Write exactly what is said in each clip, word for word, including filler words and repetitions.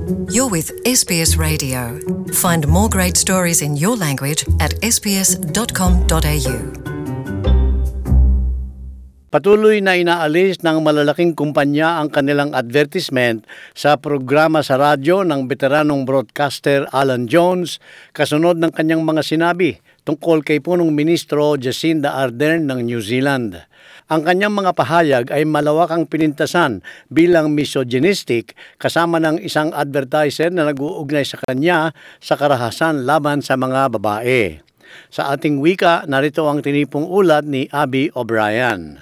You're with S B S Radio. Find more great stories in your language at s b s dot com dot a u. Patuloy na inaalis ng malalaking kumpanya ang kanilang advertisement sa programa sa radyo ng veteranong broadcaster Alan Jones kasunod ng kanyang mga sinabi tungkol kay punong ministro Jacinda Ardern ng New Zealand. Ang kanyang mga pahayag ay malawakang pinintasan bilang misogynistic kasama ng isang advertiser na nag-uugnay sa kanya sa karahasan laban sa mga babae. Sa ating wika, narito ang tinipong ulat ni Abby O'Brien.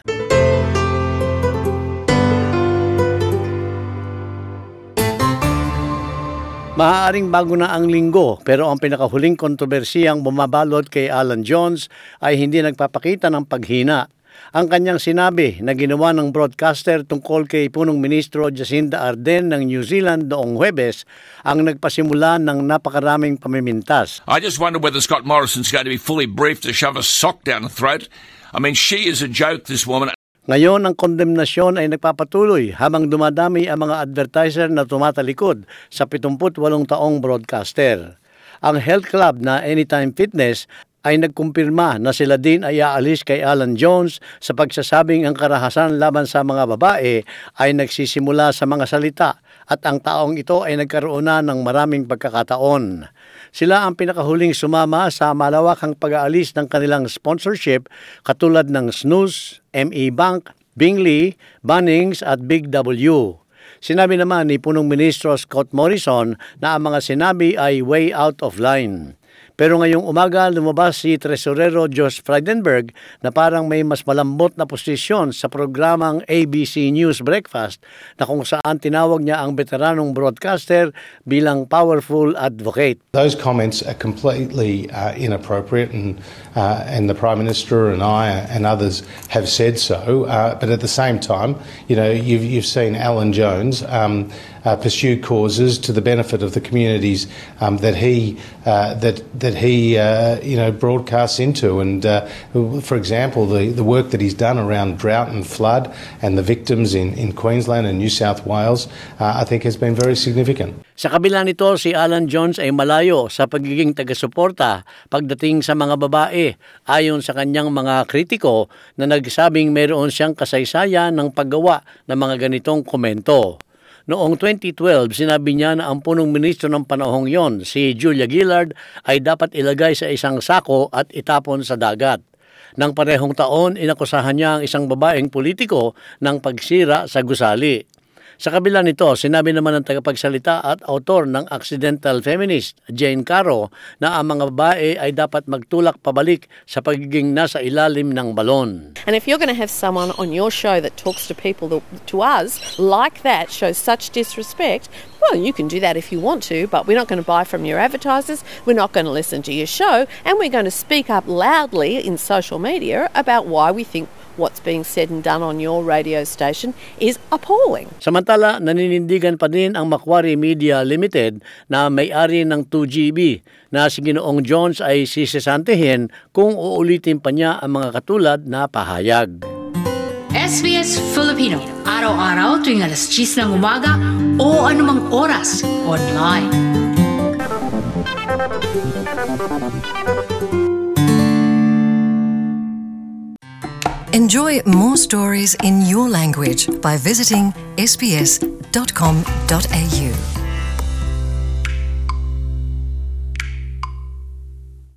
Maaaring bago na ang linggo pero ang pinakahuling kontrobersiyang bumabalot kay Alan Jones ay hindi nagpapakita ng paghina. Ang kanyang sinabi na ginawa ng broadcaster tungkol kay punong ministro Jacinda Ardern ng New Zealand noong Huwebes ang nagpasimula ng napakaraming pamimintas. I just wonder whether Scott Morrison's going to be fully briefed to shove a sock down the throat. I mean, she is a joke, this woman. Ngayon, ang kondemnasyon ay nagpapatuloy habang dumadami ang mga advertiser na tumatalikod sa pitungput walong taong broadcaster. Ang health club na Anytime Fitness ay nagkumpirma na sila din ay aalis kay Alan Jones sa pagsasabing ang karahasan laban sa mga babae ay nagsisimula sa mga salita at ang taong ito ay nagkaroon na ng maraming pagkakataon. Sila ang pinakahuling sumama sa malawakang pag-aalis ng kanilang sponsorship katulad ng Snooze, M E Bank, Bingley, Bunnings at Big W. Sinabi naman ni punong ministro Scott Morrison na ang mga sinabi ay way out of line. Pero ngayong umaga lumabas si Tresorero Josh Frydenberg na parang may mas malambot na posisyon sa programang A B C News Breakfast na kung saan tinawag niya ang veteranong broadcaster bilang powerful advocate. Those comments are completely uh, inappropriate and uh, and the Prime Minister and I and others have said so. Uh, but at the same time, you know, you've, you've seen Alan Jones um, uh, pursue causes to the benefit of the communities um, that he uh, that that he uh, you know broadcasts into, and uh, for example, the the work that he's done around drought and flood and the victims in in Queensland and New South Wales, uh, I think has been very significant. Sa kabila nito, si Alan Jones ay malayo sa pagiging taga-suporta pagdating sa mga babae ayon sa kanyang mga kritiko na nagsabing mayroon siyang kasaysayan ng paggawa ng mga ganitong komento. Noong twenty twelve, sinabi niya na ang punong ministro ng panahong yon, si Julia Gillard, ay dapat ilagay sa isang sako at itapon sa dagat. Nang parehong taon, inakusahan niya ang isang babaeng politiko ng pagsira sa gusali. Sa kabila nito, sinabi naman ng tagapagsalita at autor ng Accidental Feminist, Jane Caro, na ang mga babae ay dapat magtulak pabalik sa pagiging nasa ilalim ng balon. And if you're going to have someone on your show that talks to people, that, to us, like that, shows such disrespect, well, you can do that if you want to, but we're not going to buy from your advertisers, we're not going to listen to your show, and we're going to speak up loudly in social media about why we think what's being said and done on your radio station is appalling. Samantala, naninindigan pa din ang Macquarie Media Limited na may-ari ng two G B na si Ginoong Jones ay sisesantihin kung uulitin pa niya ang mga katulad na pahayag. S B S Filipino, araw-araw tuwing alas diyes ng umaga o anumang oras online. Enjoy more stories in your language by visiting s b s dot com dot a u.